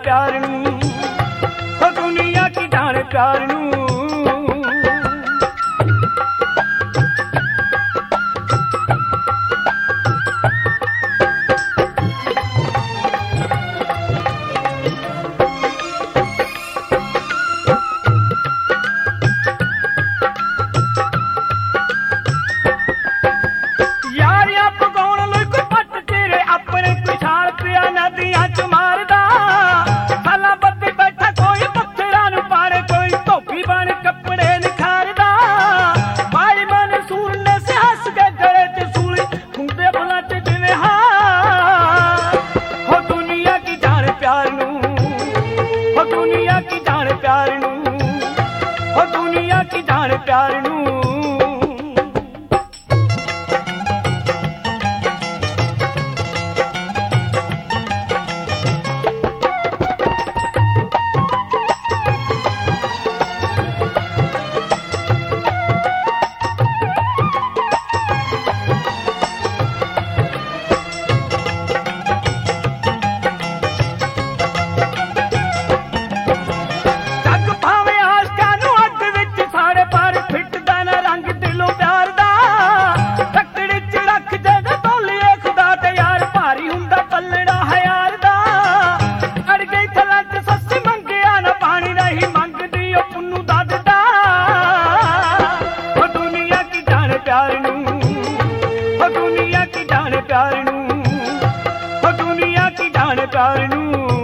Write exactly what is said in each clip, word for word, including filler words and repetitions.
प्यार नू, हो दुनिया की जाने प्यार नू। प्यार नू प्यार नू।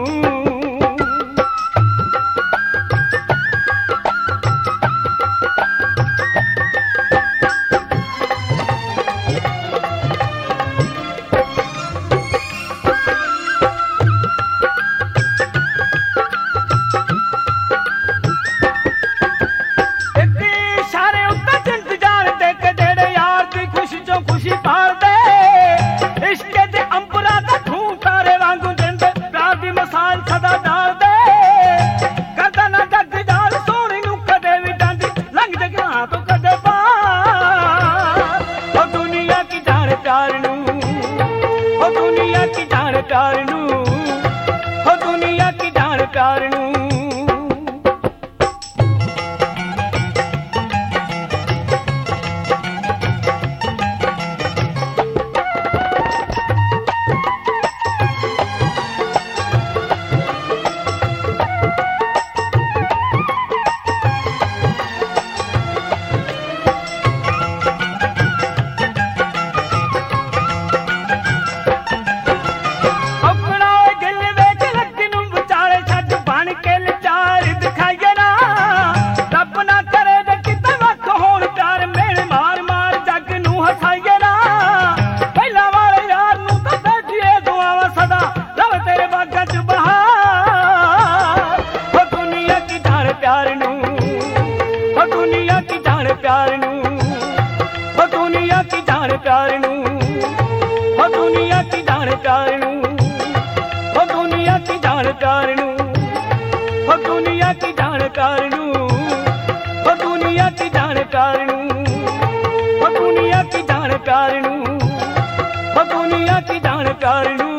प्यार नू, हो दुनिया की जान प्यार नू। प्यार नू, हो दुनिया की जान प्यार नू, हो दुनिया की जान प्यार नू, हो दुनिया की जान प्यार नू, हो दुनिया की जान प्यार नू, हो दुनिया की जान प्यार नू, हो दुनिया की जान प्यार नू, हो दुनिया की जान प्यार नू।